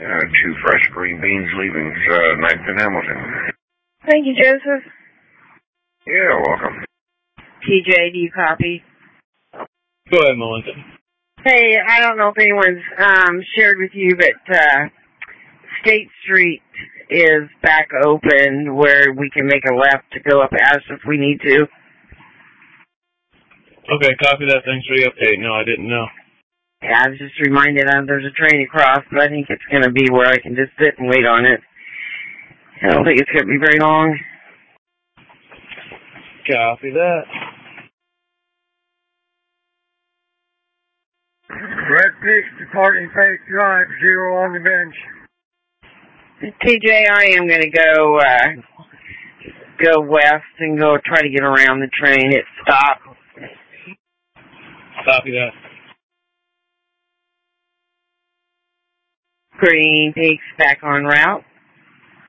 2 fresh green beans leaving 9th and Hamilton. Thank you, Joseph. Yeah, welcome. TJ, do you copy? Go ahead, Melissa. Hey, I don't know if anyone's shared with you, but State Street is back open where we can make a left to go up Ash if we need to. Okay, copy that. Thanks for the update. No, I didn't know. Yeah, I was just reminded there's a train across, but I think it's going to be where I can just sit and wait on it. I don't think it's going to be very long. Copy that. Red Peaks, departing Faith Drive, 0 on the bench. TJ, I am going to go west and go try to get around the train. It stopped. Copy that. Green Peaks back en route.